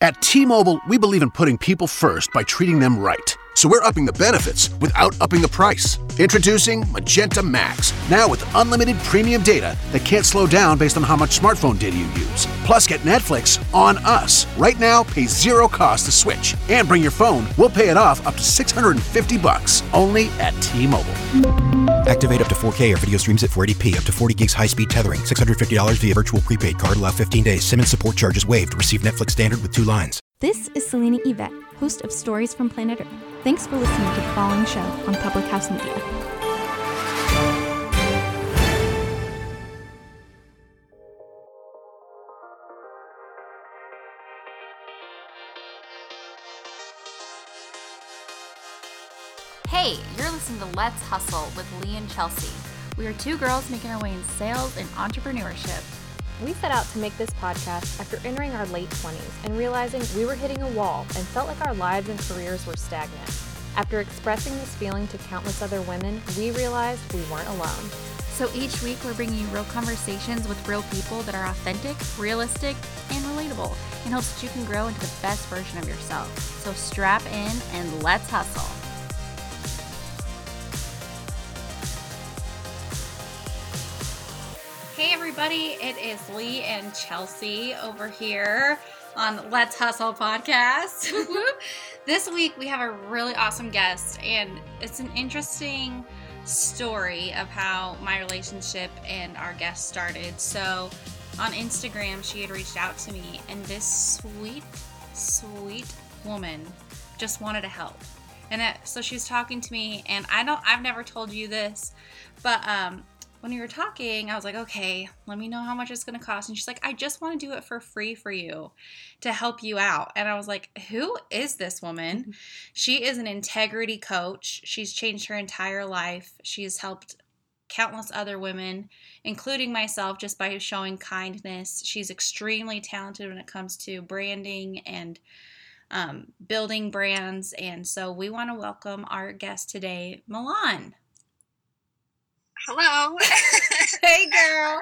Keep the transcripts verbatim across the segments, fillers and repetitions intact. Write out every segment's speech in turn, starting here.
At T-Mobile, we believe in putting people first by treating them right. So we're upping the benefits without upping the price. Introducing Magenta Max, now with unlimited premium data that can't slow down based on how much smartphone data you use. Plus, get Netflix on us. Right now, pay zero cost to switch. And bring your phone, we'll pay it off up to six hundred fifty bucks, only at T-Mobile. Activate up to four K or video streams at four eighty p, up to forty gigs high-speed tethering, six hundred fifty dollars via virtual prepaid card, allow fifteen days. SIM and support charges waived. Receive Netflix standard with two lines. This is Selena Yvette, host of Stories from Planet Earth. Thanks for listening to the following show on Public House Media. Hey, you're listening to Let's Hustle with Lee and Chelsea. We are two girls making our way in sales and entrepreneurship. We set out to make this podcast after entering our late twenties and realizing we were hitting a wall and felt like our lives and careers were stagnant. After expressing this feeling to countless other women, we realized we weren't alone. So each week we're bringing you real conversations with real people that are authentic, realistic, and relatable in hopes that you can grow into the best version of yourself. So strap in and let's hustle. Hey everybody, it is Lee and Chelsea over here on Let's Hustle podcast. This week we have a really awesome guest, and it's an interesting story of how my relationship and our guest started. So on Instagram, she had reached out to me, and this sweet, sweet woman just wanted to help. And that, so she was talking to me, and I don't, I've never told you this, but um, when we were talking, I was like, okay, let me know how much it's going to cost. And she's like, I just want to do it for free for you to help you out. And I was like, who is this woman? Mm-hmm. She is an integrity coach. She's changed her entire life. She has helped countless other women, including myself, just by showing kindness. She's extremely talented when it comes to branding and um, building brands. And so we want to welcome our guest today, Milan. Hello. Hey, girl.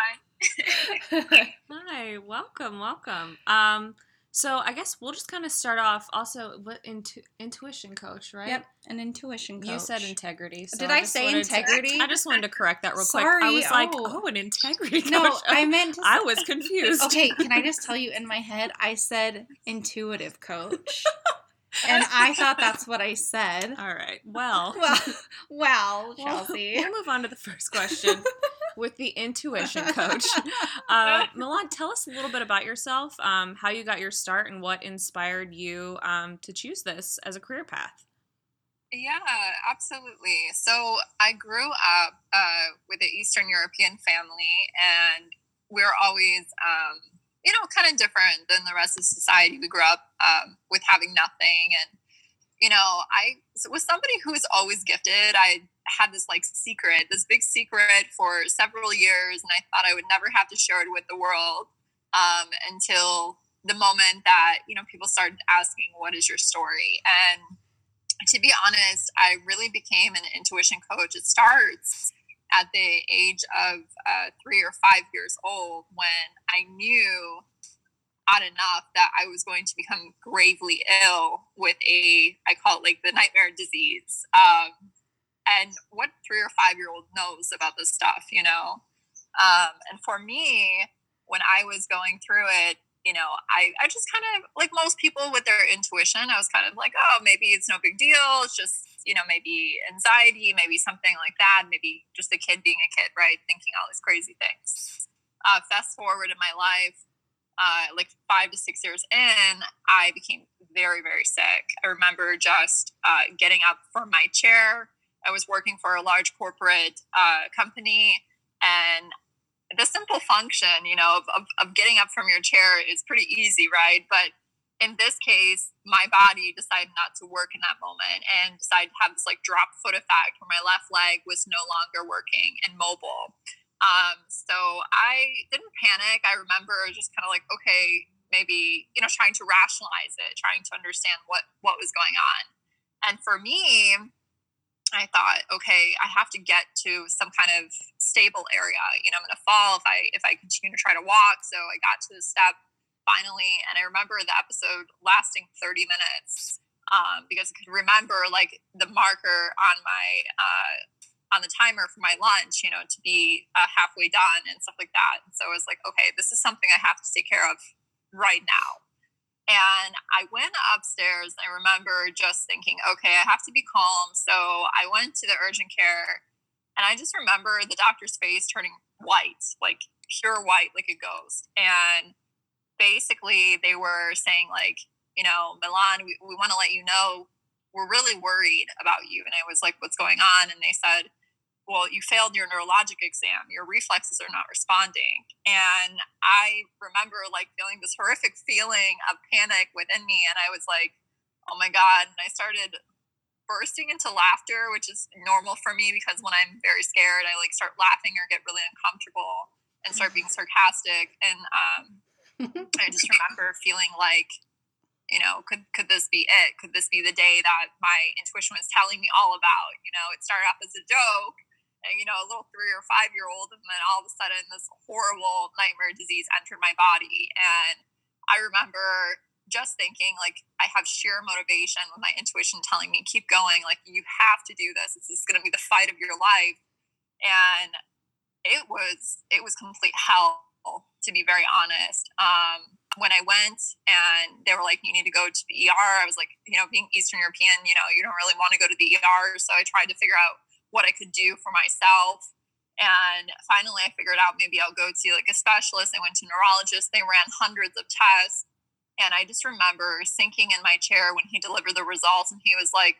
everyone. Hi, welcome, welcome. Um, so I guess we'll just kind of start off. Also, what intu- intuition coach, right? Yep, an intuition coach. You said integrity. So Did I, I just say wanted integrity? To, I just wanted to correct that real Sorry. quick. I was like, oh, oh an integrity coach. No, I meant. To I was confused. Okay, can I just tell you? In my head, I said intuitive coach. And I thought that's what I said. All right. Well. Well, well Chelsea. We'll, we'll move on to the first question with the intuition coach. Uh, Milan, tell us a little bit about yourself, um, how you got your start, and what inspired you um, to choose this as a career path. Yeah, absolutely. So I grew up uh, with an Eastern European family, and we're always... Um, you know, kind of different than the rest of society. We grew up um, with having nothing. And, you know, I was somebody who was always gifted. I had this like secret, this big secret for several years. And I thought I would never have to share it with the world um, until the moment that, you know, people started asking, what is your story? And to be honest, I really became an intuition coach. It starts at the age of uh, three or five years old, when I knew odd enough that I was going to become gravely ill with a, I call it like the nightmare disease. Um, and what three or five year old knows about this stuff, you know? Um, and for me, when I was going through it, you know, I, I just kind of, like most people with their intuition, I was kind of like, oh, maybe it's no big deal. It's just, you know, maybe anxiety, maybe something like that. Maybe just a kid being a kid, right? Thinking all these crazy things. Uh, fast forward in my life, uh, like five to six years in, I became very, very sick. I remember just uh, getting up from my chair. I was working for a large corporate uh, company, and the simple function, you know, of, of, of getting up from your chair is pretty easy, right? But in this case, my body decided not to work in that moment and decided to have this like drop foot effect where my left leg was no longer working and mobile. Um, so I didn't panic. I remember just kind of like, okay, maybe, you know, trying to rationalize it, trying to understand what, what was going on. And for me, I thought, okay, I have to get to some kind of stable area. You know, I'm going to fall if I if I continue to try to walk. So I got to the step finally, and I remember the episode lasting thirty minutes um, because I could remember like the marker on my uh, on the timer for my lunch, you know, to be uh, halfway done and stuff like that. And so I was like, okay, this is something I have to take care of right now. And I went upstairs and I remember just thinking, okay, I have to be calm. So I went to the urgent care and I just remember the doctor's face turning white, like pure white, like a ghost. And basically they were saying like, you know, Milan, we, we want to let you know we're really worried about you. And I was like, what's going on? And they said, well, you failed your neurologic exam. Your reflexes are not responding. And I remember like feeling this horrific feeling of panic within me. And I was like, oh my God. And I started bursting into laughter, which is normal for me because when I'm very scared, I like start laughing or get really uncomfortable and start being sarcastic. And um, I just remember feeling like, you know, could could this be it? Could this be the day that my intuition was telling me all about? You know, it started off as a joke. You know, a little three or five year old, and then all of a sudden this horrible nightmare disease entered my body. And I remember just thinking like, I have sheer motivation with my intuition telling me, keep going. Like, you have to do this. This is going to be the fight of your life. And it was, it was complete hell, to be very honest. Um, when I went and they were like, you need to go to the E R, I was like, you know, being Eastern European, you know, you don't really want to go to the E R. So I tried to figure out what I could do for myself. And finally I figured out maybe I'll go see like a specialist. I went to neurologists. They ran hundreds of tests. And I just remember sinking in my chair when he delivered the results and he was like,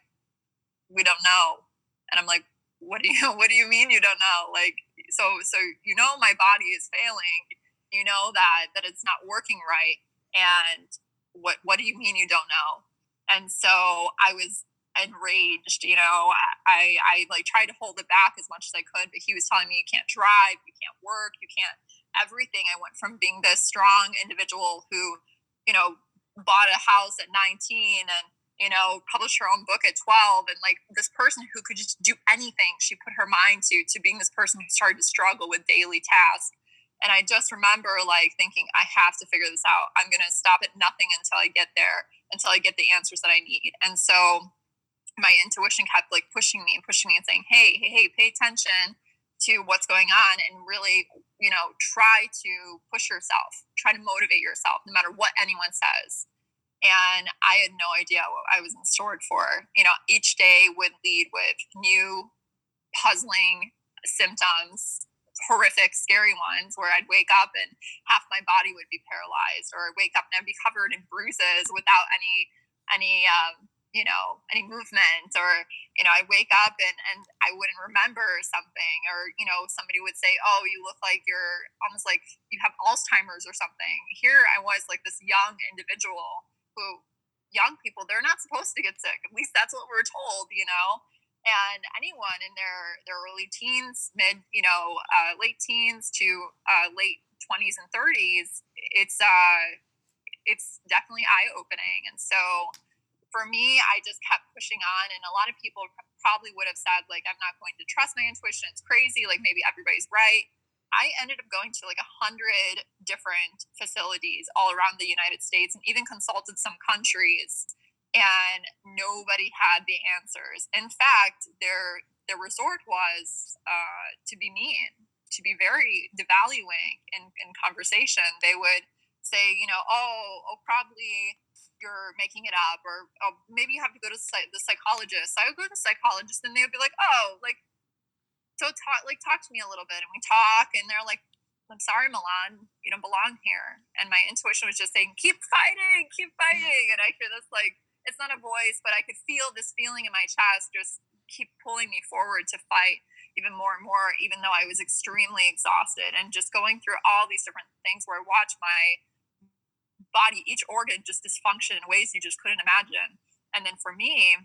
we don't know. And I'm like, what do you, what do you mean you don't know? Like, so, so, you know, my body is failing, you know, that, that it's not working right. And what, what do you mean you don't know? And so I was enraged, you know, I, I like tried to hold it back as much as I could, but he was telling me you can't drive, you can't work, you can't everything. I went from being this strong individual who, you know, bought a house at nineteen and, you know, published her own book at twelve. And like this person who could just do anything she put her mind to, to being this person who started to struggle with daily tasks. And I just remember like thinking, I have to figure this out. I'm going to stop at nothing until I get there, until I get the answers that I need. And so my intuition kept like pushing me and pushing me and saying, hey, hey, hey, pay attention to what's going on and really, you know, try to push yourself, try to motivate yourself no matter what anyone says. And I had no idea what I was in store for. You know, each day would lead with new puzzling symptoms, horrific, scary ones where I'd wake up and half my body would be paralyzed, or I'd wake up and I'd be covered in bruises without any, any, um, you know, any movement, or, you know, I wake up and, and I wouldn't remember something, or, you know, somebody would say, oh, you look like you're almost like you have Alzheimer's or something. Here I was like this young individual who, young people, they're not supposed to get sick. At least that's what we're told, you know, and anyone in their, their early teens, mid, you know, uh, late teens to uh, late twenties and thirties, it's, uh, it's definitely eye-opening. And so for me, I just kept pushing on. And a lot of people probably would have said, like, I'm not going to trust my intuition. It's crazy. Like, maybe everybody's right. I ended up going to like a hundred different facilities all around the United States and even consulted some countries, and nobody had the answers. In fact, their, their resort was uh, to be mean, to be very devaluing in, in conversation. They would say, you know, oh, oh, probably you're making it up, or oh, maybe you have to go to the psychologist. I would go to the psychologist and they would be like, oh, like, so talk, like, talk to me a little bit. And we talk and they're like, I'm sorry, Milan, you don't belong here. And my intuition was just saying, keep fighting, keep fighting. And I hear this, like, it's not a voice, but I could feel this feeling in my chest just keep pulling me forward to fight even more and more, even though I was extremely exhausted and just going through all these different things where I watched my body, each organ just dysfunction in ways you just couldn't imagine. And then for me,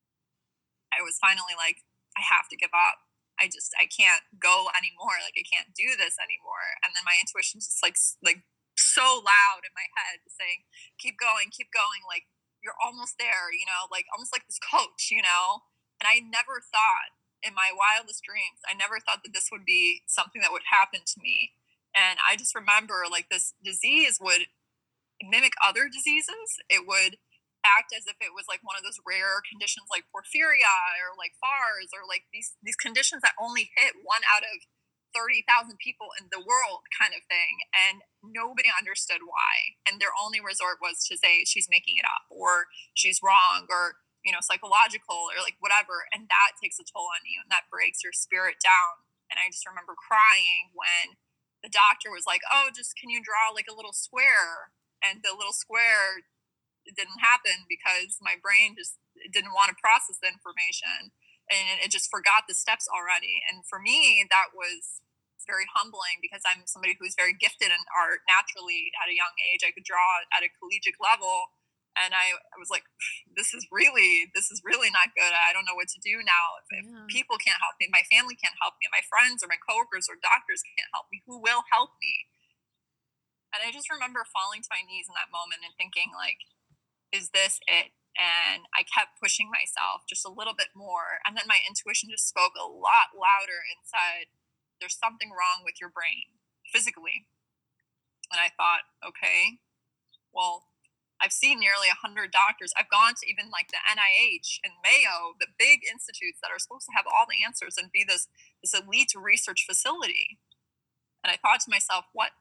I was finally like, I have to give up. I just, I can't go anymore. Like, I can't do this anymore. And then my intuition just like, like so loud in my head saying, keep going, keep going. Like, you're almost there, you know, like almost like this coach, you know? And I never thought in my wildest dreams, I never thought that this would be something that would happen to me. And I just remember like this disease would, mimic other diseases. It would act as if it was like one of those rare conditions like porphyria or like F A R S or like these these conditions that only hit one out of thirty thousand people in the world kind of thing. And nobody understood why. And their only resort was to say she's making it up or she's wrong or, you know, psychological or like whatever. And that takes a toll on you and that breaks your spirit down. And I just remember crying when the doctor was like, oh, just can you draw like a little square? And the little square didn't happen because my brain just didn't want to process the information and it just forgot the steps already. And for me, that was very humbling because I'm somebody who's very gifted in art naturally at a young age. I could draw at a collegiate level. And I, I was like, this is really, this is really not good. I don't know what to do now. If, yeah. if people can't help me, my family can't help me, my friends or my coworkers or doctors can't help me, who will help me? And I just remember falling to my knees in that moment and thinking like, is this it? And I kept pushing myself just a little bit more. And then my intuition just spoke a lot louder and said, there's something wrong with your brain physically. And I thought, okay, well, I've seen nearly a hundred doctors. I've gone to even like the N I H and Mayo, the big institutes that are supposed to have all the answers and be this, this elite research facility. And I thought to myself, what,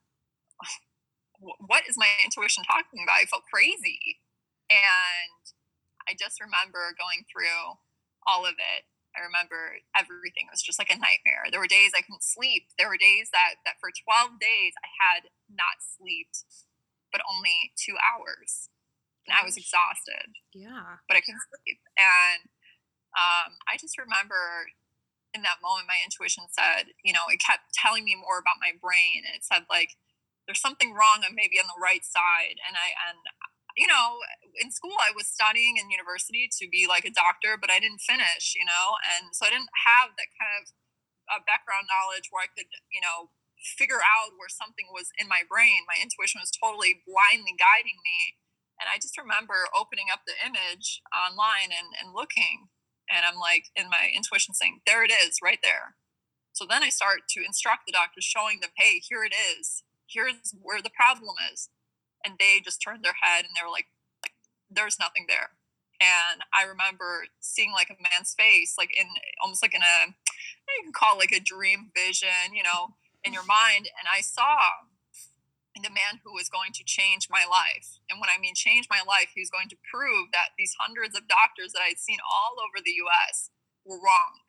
what is my intuition talking about? I felt crazy. And I just remember going through all of it. I remember everything was just like a nightmare. There were days I couldn't sleep. There were days that, that for twelve days I had not slept, but only two hours. And I was exhausted. Yeah. But I couldn't sleep. And um, I just remember in that moment, my intuition said, you know, it kept telling me more about my brain. And it said, like, there's something wrong on maybe on the right side. And I, and you know, in school, I was studying in university to be like a doctor, but I didn't finish, you know, and so I didn't have that kind of uh, background knowledge where I could, you know, figure out where something was in my brain. My intuition was totally blindly guiding me. And I just remember opening up the image online and, and looking, and I'm like, in my intuition saying, there it is, right there. So then I start to instruct the doctors, showing them, hey, here it is. Here's where the problem is. And they just turned their head and they were like, like, there's nothing there. And I remember seeing like a man's face, like in almost like in a, you can call it like a dream vision, you know, in your mind. And I saw the man who was going to change my life. And when I mean change my life, he was going to prove that these hundreds of doctors that I'd seen all over the U S were wrong.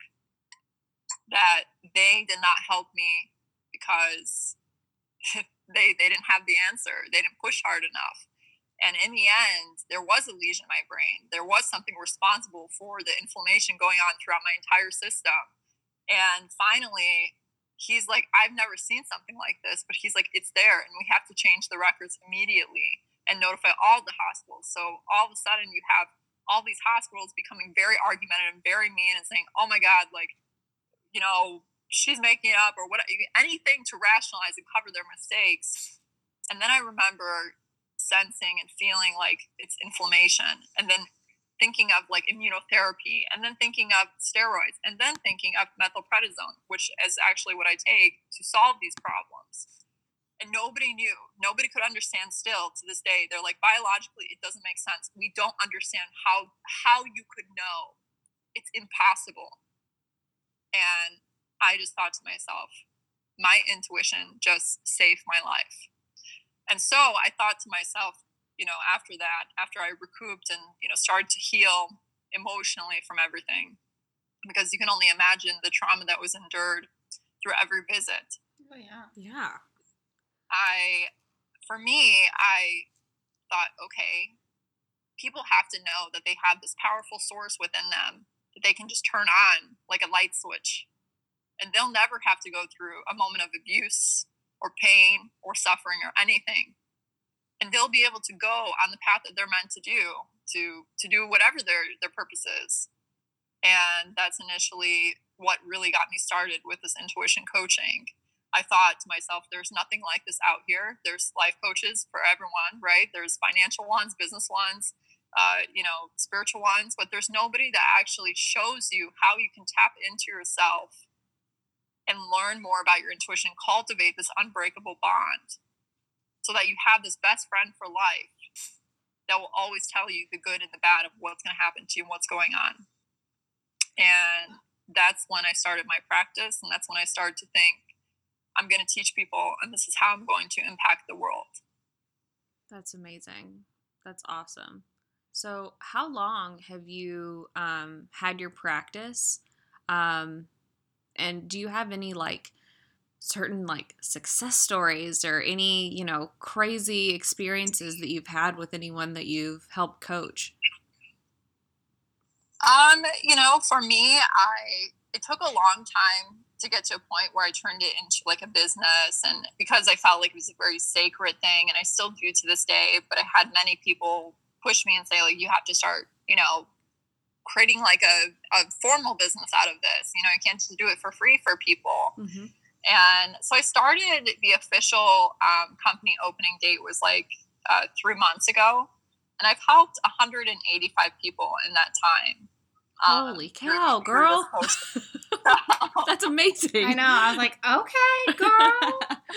That they did not help me because They they didn't have the answer. They didn't push hard enough. And in the end, there was a lesion in my brain. There was something responsible for the inflammation going on throughout my entire system. And finally, he's like, I've never seen something like this, but he's like, it's there. And we have to change the records immediately and notify all the hospitals. So all of a sudden you have all these hospitals becoming very argumentative and very mean and saying, oh my God, like, you know, she's making it up or what, anything to rationalize and cover their mistakes. And then I remember sensing and feeling like it's inflammation, and then thinking of like immunotherapy, and then thinking of steroids, and then thinking of methylprednisone, which is actually what I take to solve these problems. And nobody knew, nobody could understand still to this day. They're like, biologically, it doesn't make sense. We don't understand how, how you could know. It's impossible. And I just thought to myself, my intuition just saved my life. And so I thought to myself, you know, after that, after I recouped and, you know, started to heal emotionally from everything, because you can only imagine the trauma that was endured through every visit. Oh, yeah. Yeah. I, for me, I thought, okay, people have to know that they have this powerful source within them that they can just turn on like a light switch. And they'll never have to go through a moment of abuse or pain or suffering or anything. And they'll be able to go on the path that they're meant to do, to to do whatever their, their purpose is. And that's initially what really got me started with this intuition coaching. I thought to myself, there's nothing like this out here. There's life coaches for everyone, right? There's financial ones, business ones, uh, you know, spiritual ones, but there's nobody that actually shows you how you can tap into yourself and learn more about your intuition, cultivate this unbreakable bond. so that you have this best friend for life that will always tell you the good and the bad of what's going to happen to you and what's going on. And that's when I started my practice. And that's when I started to think, I'm going to teach people, and this is how I'm going to impact the world. That's amazing. That's awesome. So how long have you um, had your practice? Um, and do you have any like certain like success stories or any, you know, crazy experiences that you've had with anyone that you've helped coach? Um, you know, for me, I, it took a long time to get to a point where I turned it into like a business, and because I felt like it was a very sacred thing, and I still do to this day, but I had many people push me and say, like, you have to start, you know, creating like a, a formal business out of this. You know, you can't just do it for free for people. Mm-hmm. And so I started, the official um, company opening date was like uh, three months ago. And I've helped one hundred eighty-five people in that time. Um, Holy cow, through, girl. Through That's amazing. I know. I was like, okay, girl.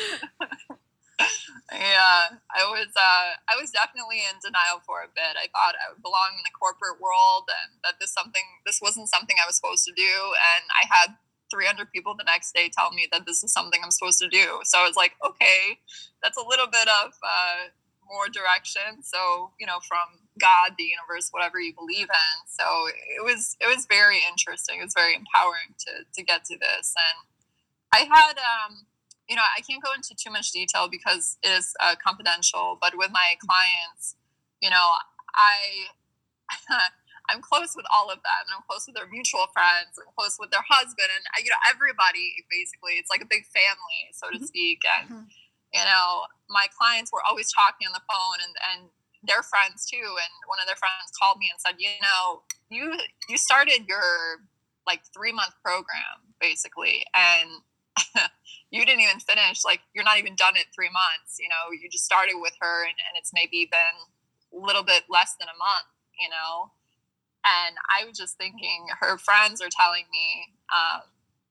Yeah, I was uh, I was definitely in denial for a bit. I thought I would belong in the corporate world, and that this something this wasn't something I was supposed to do. And I had three hundred people the next day tell me that this is something I'm supposed to do. So I was like, okay, that's a little bit of uh, more direction. So, you know, from God, the universe, whatever you believe in. So it was it was very interesting. It was very empowering to to get to this. And I had. Um, You know, I can't go into too much detail because it is uh, confidential, but with my clients, you know, I, I'm close with all of them, and I'm close with their mutual friends, I'm close with their husband, and, you know, everybody, basically. It's like a big family, so to speak. And, mm-hmm. you know, my clients were always talking on the phone, and, and their friends too. And one of their friends called me and said, you know, you, you started your like three month program, basically. And you didn't even finish, like, you're not even done at three months, you know, you just started with her, and, and it's maybe been a little bit less than a month, you know. And I was just thinking, her friends are telling me, um,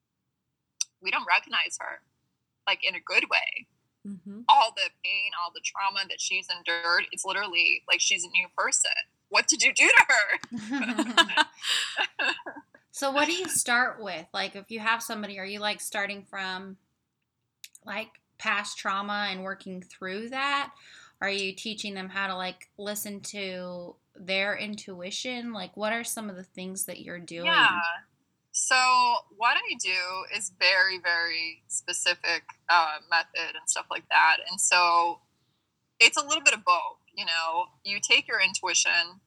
we don't recognize her, like, in a good way. Mm-hmm. All the pain, all the trauma that she's endured, it's literally like she's a new person. What did you do to her? So what do you start with? Like, if you have somebody, are you like starting from like past trauma and working through that? Are you teaching them how to like listen to their intuition? Like, what are some of the things that you're doing? Yeah. So what I do is very, very specific uh, method and stuff like that. And so it's a little bit of both. You know, you take your intuition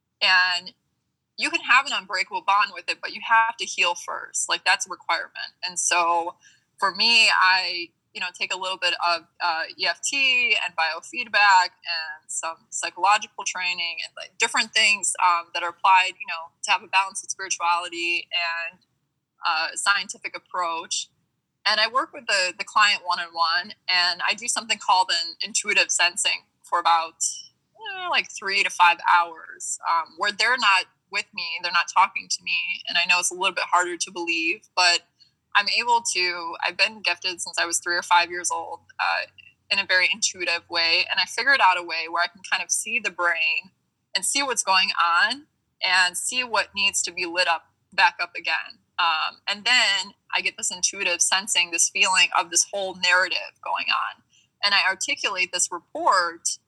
and you can have an unbreakable bond with it, but you have to heal first. Like, that's a requirement. And so for me, I, you know, take a little bit of uh, E F T and biofeedback and some psychological training and like different things um, that are applied, you know, to have a balanced spirituality and uh, scientific approach. And I work with the, the client one-on-one, and I do something called an intuitive sensing for about eh, like three to five hours um, where they're not with me, they're not talking to me. And I know it's a little bit harder to believe, but I'm able to, I've been gifted since I was three or five years old uh, in a very intuitive way. And I figured out a way where I can kind of see the brain and see what's going on and see what needs to be lit up back up again. Um, and then I get this intuitive sensing, this feeling of this whole narrative going on. And I articulate this report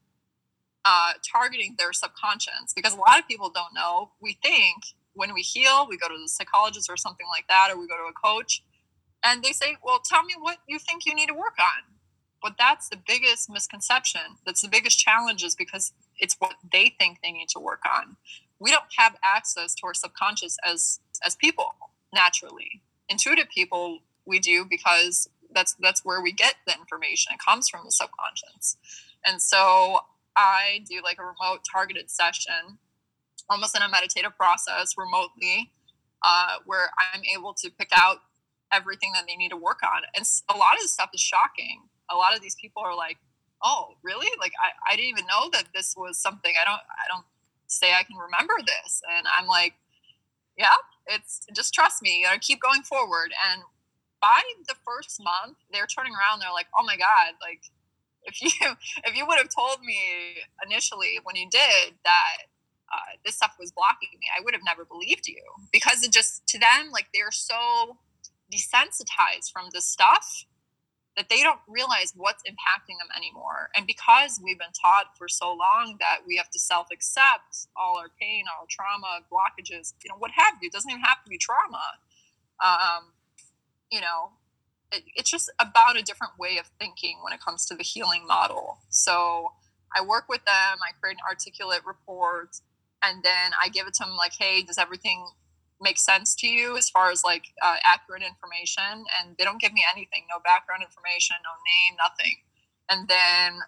Uh, targeting their subconscious, because a lot of people don't know. We think when we heal, we go to the psychologist or something like that, or we go to a coach, and they say, well, tell me what you think you need to work on. But that's the biggest misconception. That's the biggest challenge, is because it's what they think they need to work on. We don't have access to our subconscious as as people naturally. Intuitive people, we do, because that's that's where we get the information. It comes from the subconscious. And so I do like a remote targeted session, almost in a meditative process remotely, uh, where I'm able to pick out everything that they need to work on. And a lot of this stuff is shocking. A lot of these people are like, oh, really? Like, I, I didn't even know that this was something. I don't, I don't say I can remember this. And I'm like, yeah, it's just trust me, you know, keep going forward. And by the first month, they're turning around. They're like, oh my God, like, if you if you would have told me initially when you did that uh, this stuff was blocking me, I would have never believed you, because it just, to them, like, they're so desensitized from this stuff that they don't realize what's impacting them anymore. And because we've been taught for so long that we have to self-accept all our pain, our trauma, blockages, you know, what have you, it doesn't even have to be trauma. Um, you know, it, it's just about a different way of thinking when it comes to the healing model. So I work with them, I create an articulate report, and then I give it to them like, hey, does everything make sense to you as far as like uh, accurate information? And they don't give me anything, no background information, no name, nothing. And then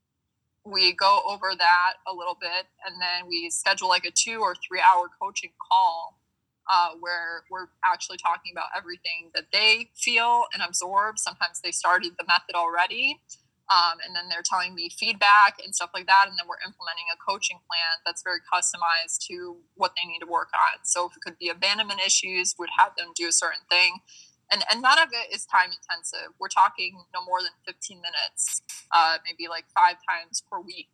we go over that a little bit, and then we schedule like a two or three hour coaching call uh, where we're actually talking about everything that they feel and absorb. Sometimes they started the method already. Um, and then they're telling me feedback and stuff like that. And then we're implementing a coaching plan that's very customized to what they need to work on. So if it could be abandonment issues, we'd have them do a certain thing. And, and none of it is time intensive. We're talking no more than fifteen minutes, uh, maybe like five times per week.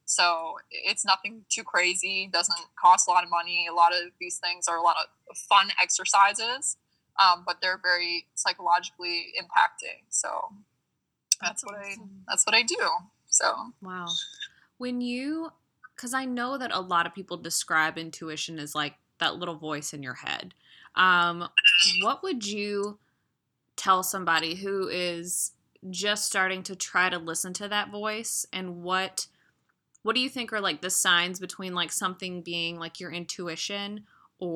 So it's nothing too crazy, doesn't cost a lot of money. A lot of these things are a lot of fun exercises, um, but they're very psychologically impacting. So that's what I, that's what I do. So. Wow. When you, cause I know that a lot of people describe intuition as like that little voice in your head. Um, what would you tell somebody who is just starting to try to listen to that voice, and what, what do you think are like the signs between like something being like your intuition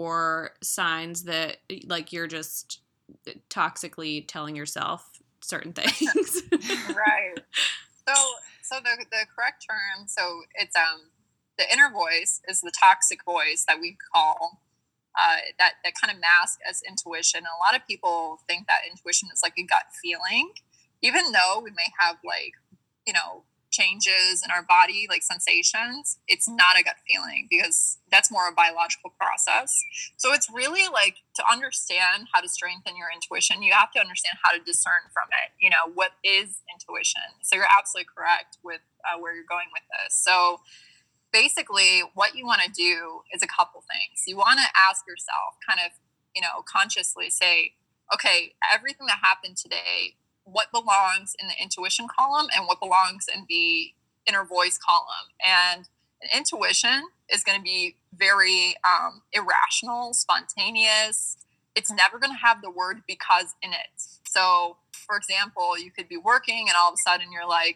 or signs that like you're just toxically telling yourself certain things? Right. So, so the, the correct term, so it's, um, the inner voice is the toxic voice that we call, uh, that, that kind of mask as intuition. And a lot of people think that intuition is like a gut feeling, even though we may have like, you know, changes in our body, like sensations. It's not a gut feeling, because that's more a biological process. So it's really like, to understand how to strengthen your intuition, you have to understand how to discern from it. You know, what is intuition? So you're absolutely correct with uh, where you're going with this. So basically what you want to do is a couple things. You want to ask yourself, kind of, you know, consciously say, okay, everything that happened today, what belongs in the intuition column and what belongs in the inner voice column. And an intuition is going to be very um, irrational, spontaneous. It's never going to have the word because in it. So, for example, you could be working and all of a sudden you're like,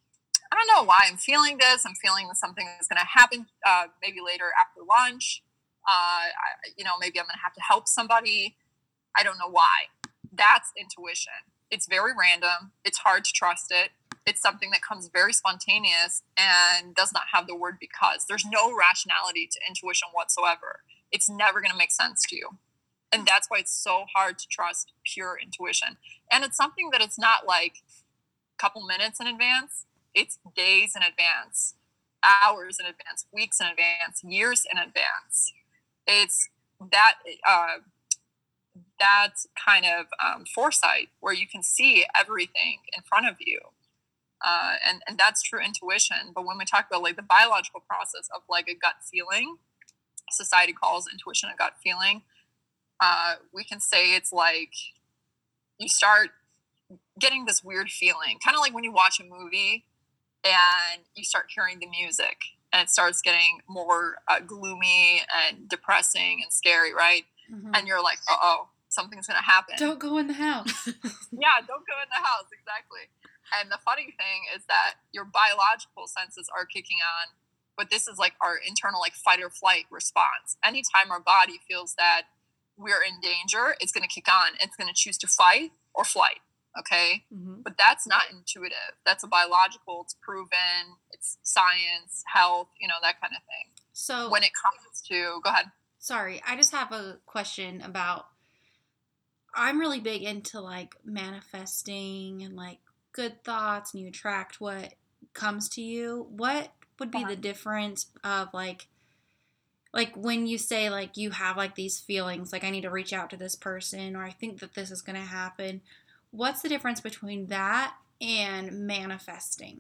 I don't know why I'm feeling this. I'm feeling that something is going to happen uh, maybe later after lunch. Uh, I, you know, maybe I'm going to have to help somebody. I don't know why. That's intuition. It's very random. It's hard to trust it. It's something that comes very spontaneous and does not have the word because. There's no rationality to intuition whatsoever. It's never going to make sense to you. And that's why it's so hard to trust pure intuition. And it's something that it's not like a couple minutes in advance. It's days in advance, hours in advance, weeks in advance, years in advance. It's that... Uh, that kind of um, foresight where you can see everything in front of you. Uh, and, and that's true intuition. But when we talk about like the biological process of like a gut feeling, society calls intuition a gut feeling. Uh, we can say it's like you start getting this weird feeling, kind of like when you watch a movie and you start hearing the music and it starts getting more uh, gloomy and depressing and scary, right? Mm-hmm. And you're like, uh-oh, something's going to happen. Don't go in the house. Yeah, don't go in the house. Exactly. And the funny thing is that your biological senses are kicking on, but this is like our internal like fight or flight response. Anytime our body feels that we're in danger, it's going to kick on. It's going to choose to fight or flight. Okay. Mm-hmm. But that's not intuitive. That's a biological, it's proven, it's science, health, you know, that kind of thing. So when it comes to, go ahead. Sorry, I just have a question about, I'm really big into like manifesting and like good thoughts, and you attract what comes to you. What would be the difference of like, like when you say like you have like these feelings, like I need to reach out to this person, or I think that this is going to happen. What's the difference between that and manifesting?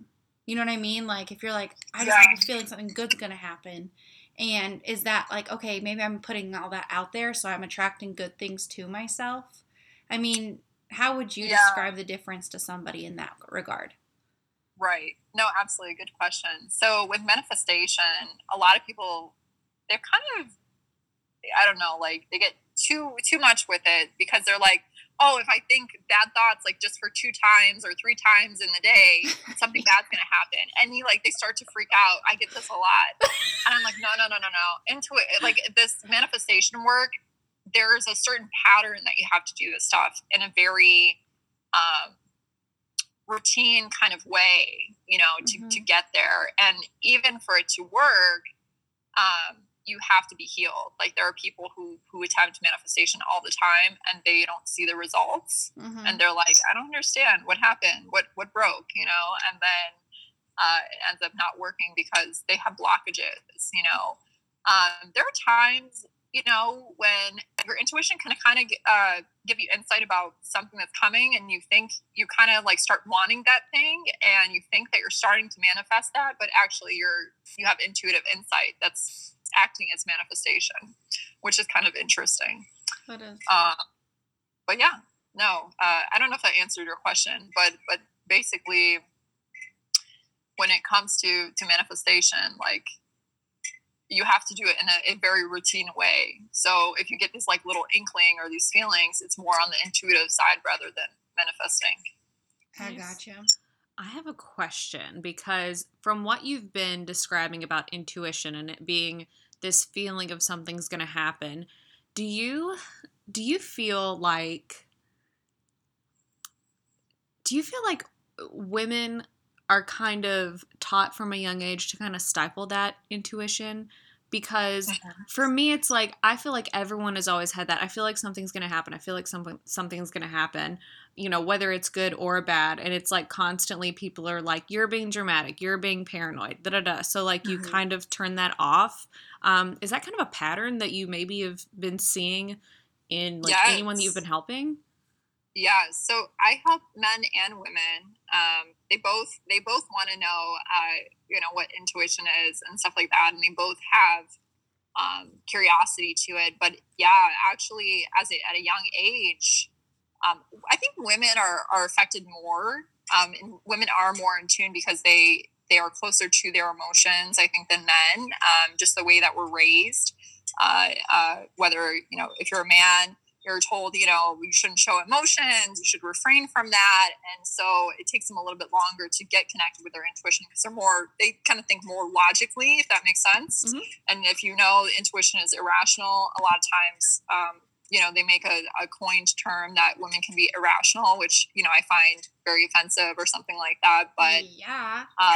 You know what I mean? Like, if you're like, I just Yeah. have a feeling something good's going to happen. And is that like, okay, maybe I'm putting all that out there, so I'm attracting good things to myself? I mean, how would you Yeah. describe the difference to somebody in that regard? Right. No, absolutely. Good question. So with manifestation, a lot of people, they're kind of, I don't know, like they get too too much with it because they're like, oh, if I think bad thoughts like just for two times or three times in the day, something bad's gonna happen. And you like they start to freak out. I get this a lot. And I'm like, no, no, no, no, no. Into it like this manifestation work, there's a certain pattern that you have to do this stuff in a very um routine kind of way, you know, to, Mhm. to get there. And even for it to work, um, you have to be healed. Like there are people who, who attempt manifestation all the time and they don't see the results. Mhm. And they're like, I don't understand what happened, what, what broke, you know? And then, uh, it ends up not working because they have blockages, you know? Um, there are times, you know, when your intuition can kind of uh, give you insight about something that's coming and you think you kind of like start wanting that thing and you think that you're starting to manifest that, but actually you're, you have intuitive insight that's acting as manifestation, which is kind of interesting. That is. Uh, but yeah, no, uh, I don't know if that answered your question, but, but basically when it comes to, to manifestation, like, you have to do it in a, a very routine way. So if you get this like little inkling or these feelings, it's more on the intuitive side rather than manifesting. I gotcha. I have a question because from what you've been describing about intuition and it being this feeling of something's going to happen, do you do you feel like do you feel like women are kind of taught from a young age to kind of stifle that intuition? Because for me, it's like, I feel like everyone has always had that. I feel like something's going to happen. I feel like something, something's going to happen, you know, whether it's good or bad. And it's like constantly people are like, you're being dramatic, you're being paranoid, da da da. So like you Mhm. kind of turn that off. Um, is that kind of a pattern that you maybe have been seeing in like Yes. anyone that you've been helping? Yeah, so I help men and women. Um, they both they both want to know, uh, you know, what intuition is and stuff like that, and they both have um, curiosity to it. But yeah, actually, as a, at a young age, um, I think women are are affected more. Um, and women are more in tune because they they are closer to their emotions, I think, than men. Um, just the way that we're raised. Uh, uh, whether you know, if you're a man, you're told, you know, you shouldn't show emotions, you should refrain from that. And so it takes them a little bit longer to get connected with their intuition because they're more, they kind of think more logically, if that makes sense. Mhm. And if you know intuition is irrational, a lot of times, um, you know, they make a, a coined term that women can be irrational, which, you know, I find very offensive or something like that. But yeah. uh,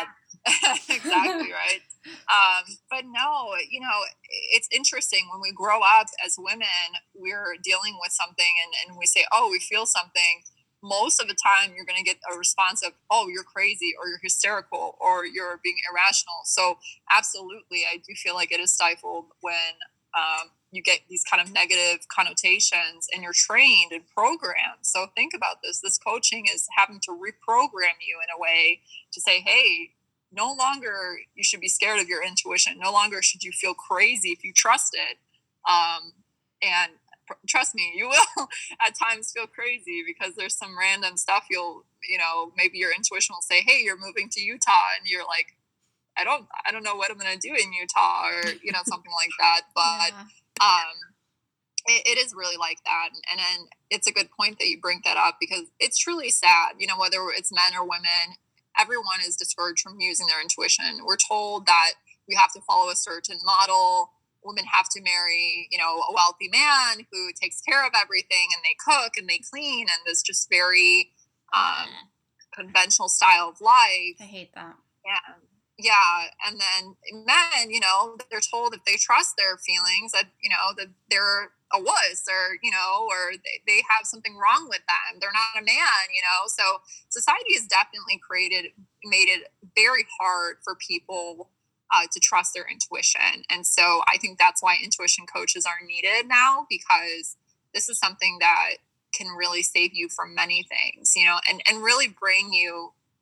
exactly right. Um, but no, you know, it's interesting when we grow up as women, we're dealing with something and, and we say, oh, we feel something. Most of the time you're going to get a response of, oh, you're crazy or you're hysterical or you're being irrational. So absolutely, I do feel like it is stifled when um, you get these kind of negative connotations and you're trained and programmed. So think about this. This coaching is having to reprogram you in a way to say, hey, no longer you should be scared of your intuition. No longer should you feel crazy if you trust it. Um, and pr- trust me, you will at times feel crazy because there's some random stuff you'll, you know, maybe your intuition will say, hey, you're moving to Utah. And you're like, I don't, I don't know what I'm going to do in Utah or, you know, something like that. But, Yeah. um, it, it is really like that. And then it's a good point that you bring that up because it's truly sad, you know, whether it's men or women, everyone is discouraged from using their intuition. We're told that we have to follow a certain model. Women have to marry, you know, a wealthy man who takes care of everything and they cook and they clean and this just very um, conventional style of life. I hate that. Yeah. Yeah. And then men, you know, they're told if they trust their feelings that, you know, that they're a wuss or, you know, or they, they have something wrong with them. They're not a man, you know? So society has definitely created, made it very hard for people uh, to trust their intuition. And so I think that's why intuition coaches are needed now, because this is something that can really save you from many things, you know, and, and really bring you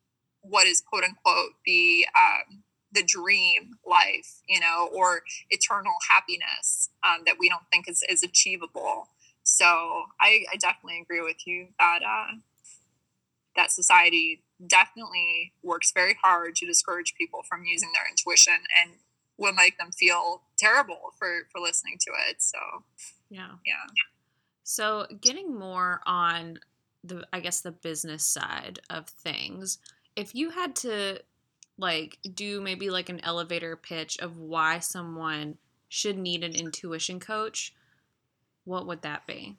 what is quote unquote the um, the dream life, you know, or eternal happiness um, that we don't think is, is achievable. So I, I definitely agree with you that uh, that society definitely works very hard to discourage people from using their intuition and will make them feel terrible for, for listening to it. So, yeah. Yeah. So getting more on the, I guess, the business side of things, if you had to like do maybe like an elevator pitch of why someone should need an intuition coach, what would that be?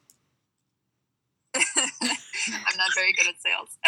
I'm not very good at sales.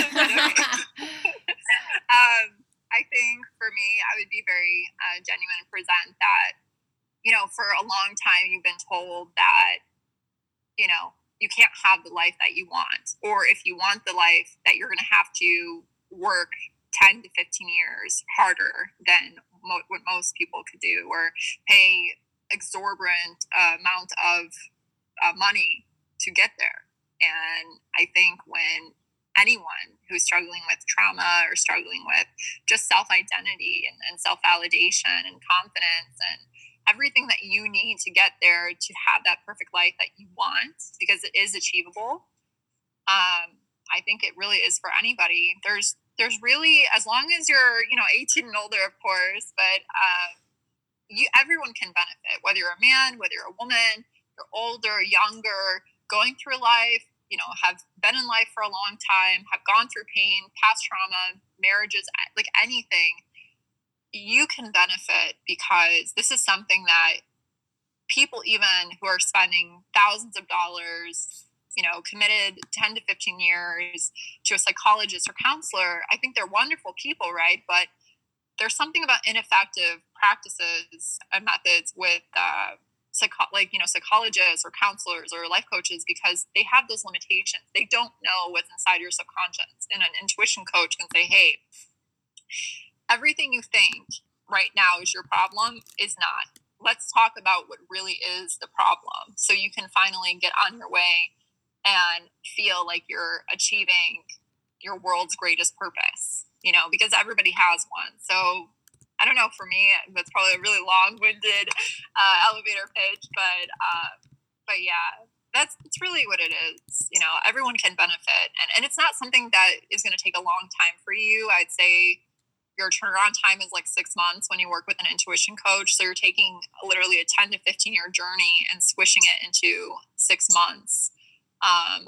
um, I think for me, I would be very uh, genuine and present that, you know, for a long time you've been told that, you know, you can't have the life that you want, or if you want the life, that you're going to have to work ten to fifteen years harder than mo- what most people could do, or pay exorbitant uh, amount of uh, money to get there. And I think when anyone who's struggling with trauma or struggling with just self-identity and, and self-validation and confidence and everything that you need to get there to have that perfect life that you want, because it is achievable, um, I think it really is for anybody. There's There's really, as long as you're, you know, eighteen and older, of course, but um, you, everyone can benefit, whether you're a man, whether you're a woman, you're older, younger, going through life, you know, have been in life for a long time, have gone through pain, past trauma, marriages, like anything, you can benefit, because this is something that people, even who are spending thousands of dollars, you know, committed ten to fifteen years to a psychologist or counselor, I think they're wonderful people, right? But there's something about ineffective practices and methods with, uh, psycho- like, you know, psychologists or counselors or life coaches, because they have those limitations. They don't know what's inside your subconscious. And an intuition coach can say, hey, everything you think right now is your problem is not. Let's talk about what really is the problem, so you can finally get on your way and feel like you're achieving your world's greatest purpose, you know, because everybody has one. So I don't know, for me, that's probably a really long-winded uh, elevator pitch, but, uh, but yeah, that's, that's really what it is. You know, everyone can benefit, and, and it's not something that is going to take a long time for you. I'd say your turnaround time is like six months when you work with an intuition coach. So you're taking literally a ten to fifteen year journey and squishing it into six months. Um,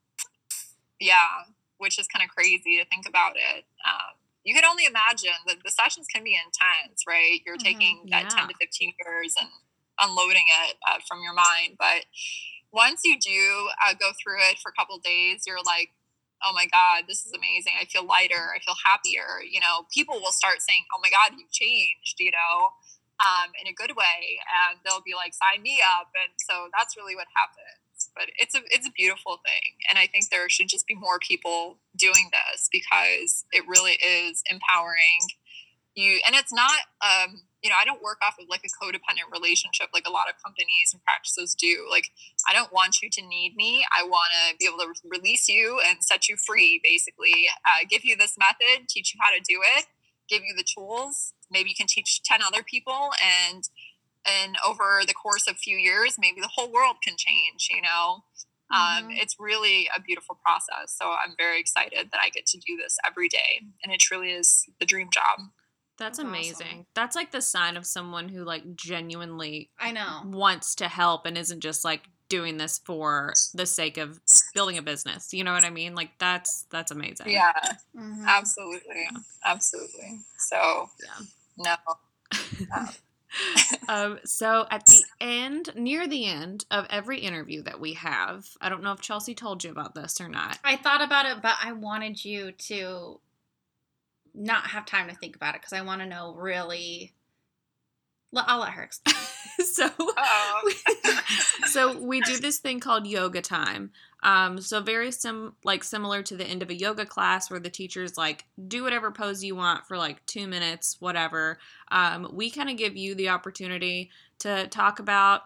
yeah, which is kind of crazy to think about it. Um, you can only imagine that the sessions can be intense, right? You're mm-hmm. taking that yeah. ten to fifteen years and unloading it uh, from your mind. But once you do uh, go through it for a couple of days, you're like, oh my God, this is amazing. I feel lighter. I feel happier. You know, people will start saying, oh my God, you've changed, you know, um, in a good way. And they'll be like, sign me up. And so that's really what happens. But it's a it's a beautiful thing, and I think there should just be more people doing this, because it really is empowering you. And it's not, um, you know, I don't work off of like a codependent relationship like a lot of companies and practices do. Like, I don't want you to need me. I want to be able to release you and set you free, basically. Uh, give you this method, teach you how to do it, give you the tools. Maybe you can teach ten other people, and And over the course of a few years, maybe the whole world can change, you know? Mm-hmm. Um, it's really a beautiful process. So I'm very excited that I get to do this every day. And it truly is the dream job. That's, That's amazing. Awesome. That's like the sign of someone who like genuinely I know wants to help and isn't just like doing this for the sake of building a business. You know what I mean? Like that's, that's amazing. Yeah, mm-hmm. absolutely. Yeah. Absolutely. So yeah. no. Um, um, so at the end, near the end of every interview that we have, I don't know if Chelsea told you about this or not. I thought about it, but I wanted you to not have time to think about it, because I want to know really. I'll let her explain. so, we, so we do this thing called yoga time. Um, so very sim like similar to the end of a yoga class where the teacher's like, do whatever pose you want for like two minutes, whatever. Um, we kind of give you the opportunity to talk about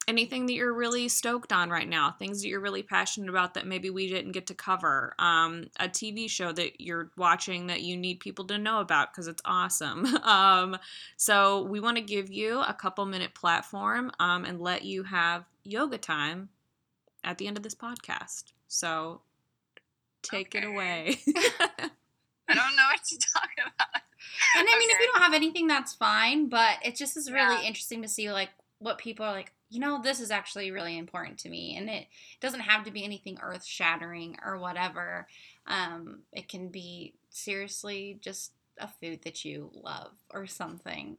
anything that you're really stoked on right now, things that you're really passionate about that maybe we didn't get to cover, um, a T V show that you're watching that you need people to know about because it's awesome. Um, so we want to give you a couple minute platform um, and let you have yoga time at the end of this podcast. So take Okay. it away. I don't know what to talk about. And I mean, if Okay. you don't have anything, that's fine. But it just is really Yeah. interesting to see like what people are like. You know, this is actually really important to me, and it doesn't have to be anything earth shattering or whatever. Um, it can be seriously just a food that you love or something.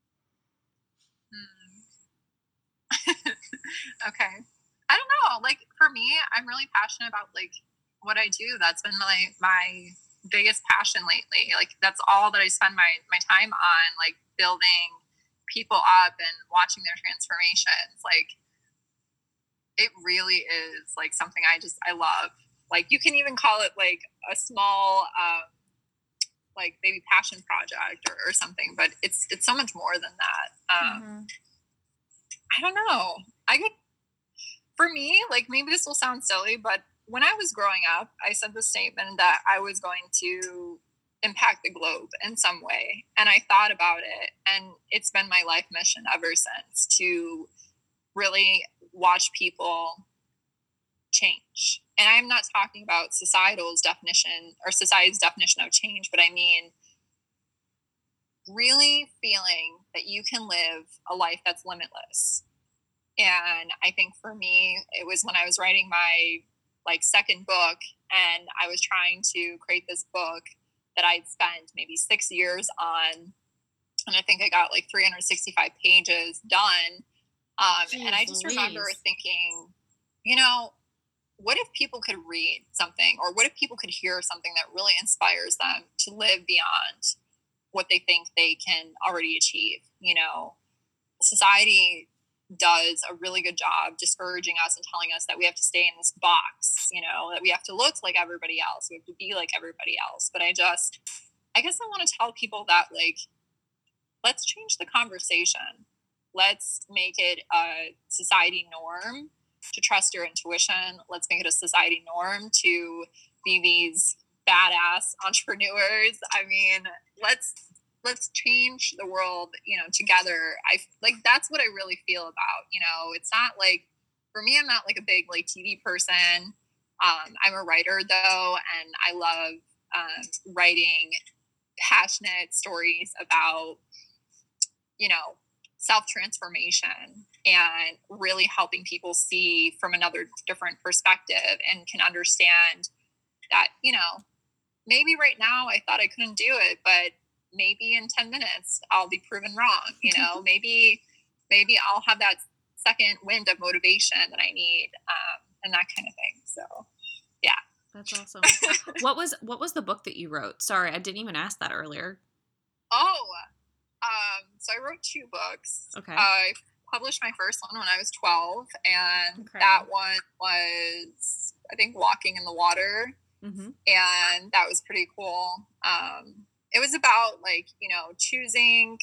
Hmm. Okay. I don't know. Like for me, I'm really passionate about like what I do. That's been my my biggest passion lately. Like that's all that I spend my my time on, like building people up and watching their transformations. Like it really is like something I just I love. Like you can even call it like a small um like maybe passion project or, or something, but it's it's so much more than that. Um Mm-hmm. I don't know. I could For me, like maybe this will sound silly, but when I was growing up, I said the statement that I was going to impact the globe in some way. And I thought about it, and it's been my life mission ever since to really watch people change. And I'm not talking about societal's definition or society's definition of change, but I mean really feeling that you can live a life that's limitless. And I think for me, it was when I was writing my like second book, and I was trying to create this book that I'd spent maybe six years on. And I think I got like three hundred sixty-five pages done. Um, Jeez and I just remember Louise. thinking, you know, what if people could read something, or what if people could hear something that really inspires them to live beyond what they think they can already achieve? You know, society does a really good job discouraging us and telling us that we have to stay in this box, you know, that we have to look like everybody else, we have to be like everybody else. But I just, I guess I want to tell people that, like, let's change the conversation. Let's make it a society norm to trust your intuition. Let's make it a society norm to be these badass entrepreneurs. I mean, let's let's change the world, you know, together. I like that's what I really feel about. You know, it's not like for me, I'm not like a big like T V person. Um, I'm a writer though, and I love um, writing passionate stories about, you know, self-transformation and really helping people see from another different perspective and can understand that, you know, maybe right now I thought I couldn't do it, but maybe in ten minutes I'll be proven wrong. You know, maybe, maybe I'll have that second wind of motivation that I need, um, and that kind of thing. So yeah. That's awesome. What was, what was the book that you wrote? Sorry, I didn't even ask that earlier. Oh, um, so I wrote two books. Okay. I published my first one when I was twelve, and Okay. that one was, I think, Walking in the Water, Mm-hmm. and that was pretty cool. Um, it was about, like, you know, choosing,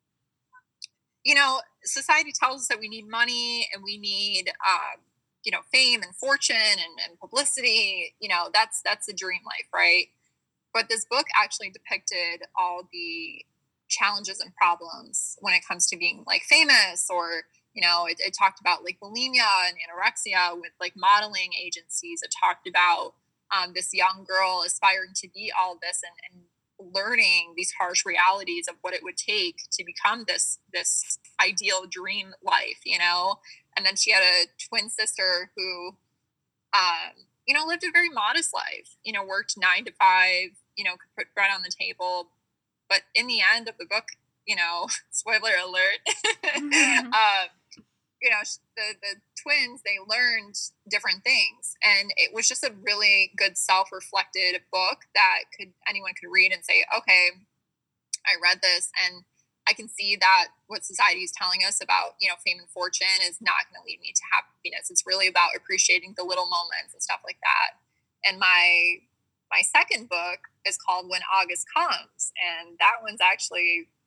you know, society tells us that we need money and we need, um, you know, fame and fortune and, and publicity. You know, that's that's the dream life, right? But this book actually depicted all the challenges and problems when it comes to being like famous, or, you know, it, it talked about like bulimia and anorexia with like modeling agencies. It talked about um, this young girl aspiring to be all this and, and learning these harsh realities of what it would take to become this this ideal dream life, you know. And then she had a twin sister who um you know lived a very modest life, you know, worked nine to five, you know, could put bread on the table, but in the end of the book, you know, spoiler alert, Mhm. um you know, the the twins, they learned different things, and it was just a really good self-reflected book that could anyone could read and say, okay, I read this and I can see that what society is telling us about, you know, fame and fortune is not going to lead me to happiness. It's really about appreciating the little moments and stuff like that. And my my second book is called When August Comes, and that one's actually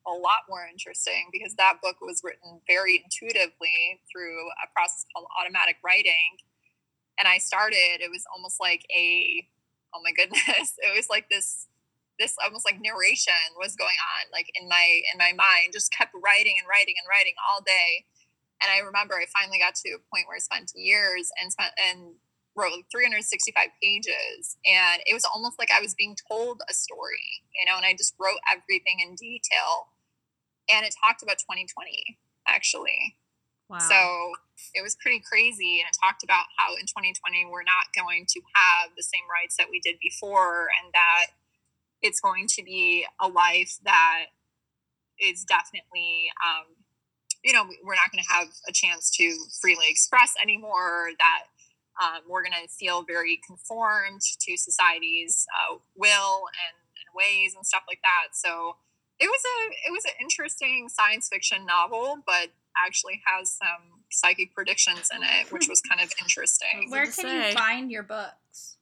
a lot more interesting because that book was written very intuitively through a process called automatic writing. And I started, it was almost like a, oh my goodness, it was like this, this almost like narration was going on, like in my, in my mind, just kept writing and writing and writing all day. And I remember I finally got to a point where I spent years and spent, and wrote three hundred sixty-five pages. And it was almost like I was being told a story, you know, and I just wrote everything in detail. And it talked about twenty twenty, actually. Wow. So it was pretty crazy. And it talked about how in twenty twenty, we're not going to have the same rights that we did before, and that it's going to be a life that is definitely, um, you know, we're not going to have a chance to freely express anymore, that um, we're going to feel very conformed to society's uh, will and, and ways and stuff like that. So it was a, it was an interesting science fiction novel, but actually has some psychic predictions in it, which was kind of interesting. Where can you find your books?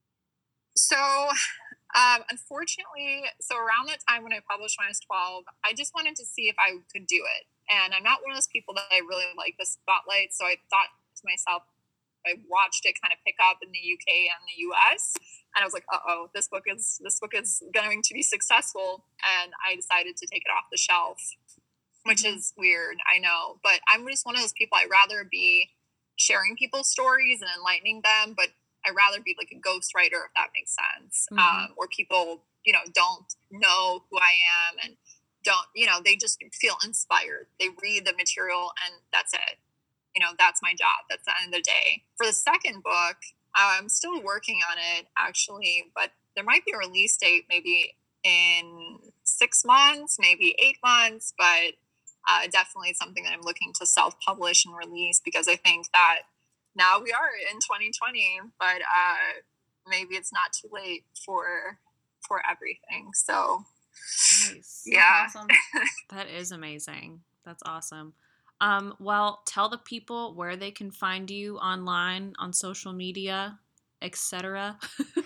So, um, unfortunately, so around that time when I published when I was twelve, I just wanted to see if I could do it. And I'm not one of those people that I really like the spotlight. So I thought to myself, I watched it kind of pick up in the U K and the U S, and I was like, uh-oh, this book is, this book is going to be successful. And I decided to take it off the shelf, which is weird, I know. But I'm just one of those people, I'd rather be sharing people's stories and enlightening them, but I'd rather be like a ghostwriter, if that makes sense, mm-hmm. um, where people, you know, don't know who I am and don't, you know, they just feel inspired. They read the material and that's it. You know, that's my job. That's the end of the day. For the second book, I'm still working on it, actually, but there might be a release date maybe in six months, maybe eight months, but uh, definitely something that I'm looking to self-publish and release, because I think that now we are in twenty twenty, but uh, maybe it's not too late for for everything. So, nice. Yeah. Awesome. That is amazing. That's awesome. Um, well, tell the people where they can find you online, on social media, et cetera.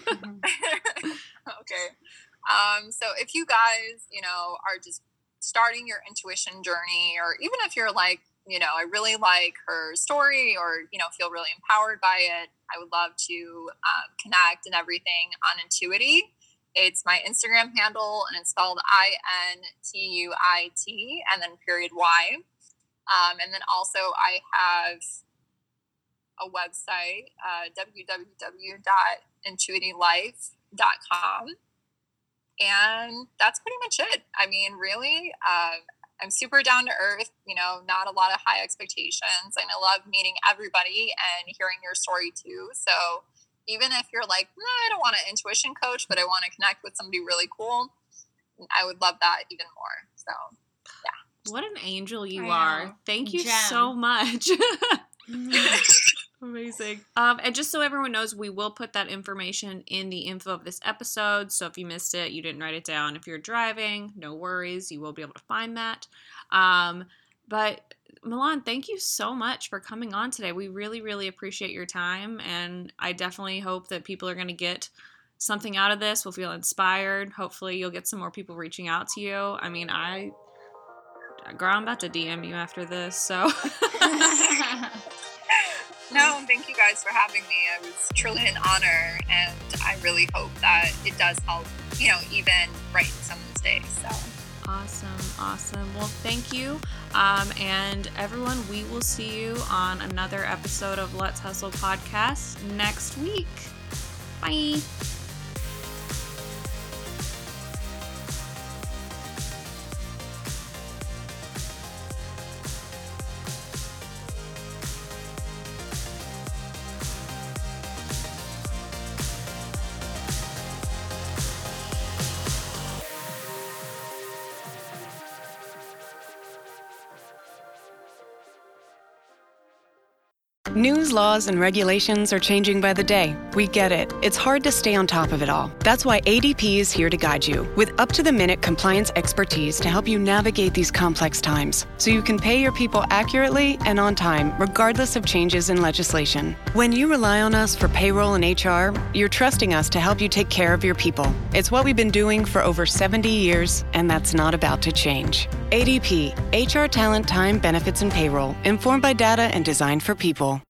Okay. Um, so if you guys, you know, are just starting your intuition journey, or even if you're like, you know, I really like her story, or, you know, feel really empowered by it, I would love to um, connect and everything on Intuity. It's my Instagram handle, and it's spelled I N T U I T and then period Y. Um, and then also I have a website, uh, w w w dot intuity life dot com. And that's pretty much it. I mean, really, um, I'm super down to earth, you know, not a lot of high expectations. And I love meeting everybody and hearing your story too. So even if you're like, no, I don't want an intuition coach, but I want to connect with somebody really cool, I would love that even more. So, yeah. What an angel you I are. know. Thank you Gem. so much. Amazing. Um, and just so everyone knows, we will put that information in the info of this episode. So if you missed it, you didn't write it down. If you're driving, no worries. You will be able to find that. Um, but Milan, thank you so much for coming on today. We really, really appreciate your time. And I definitely hope that people are going to get something out of this, will feel inspired. Hopefully you'll get some more people reaching out to you. I mean, I, girl, I'm about to D M you after this, so. No, thank you guys for having me. It was truly an honor, and I really hope that it does help, you know, even brighten someone's day. So awesome, awesome. Well, thank you. Um, and everyone, we will see you on another episode of Let's Hustle Podcast next week. Bye. News, laws, and regulations are changing by the day. We get it. It's hard to stay on top of it all. That's why A D P is here to guide you with up-to-the-minute compliance expertise to help you navigate these complex times so you can pay your people accurately and on time, regardless of changes in legislation. When you rely on us for payroll and H R, you're trusting us to help you take care of your people. It's what we've been doing for over seventy years, and that's not about to change. A D P, H R talent, time, benefits, and payroll, informed by data and designed for people.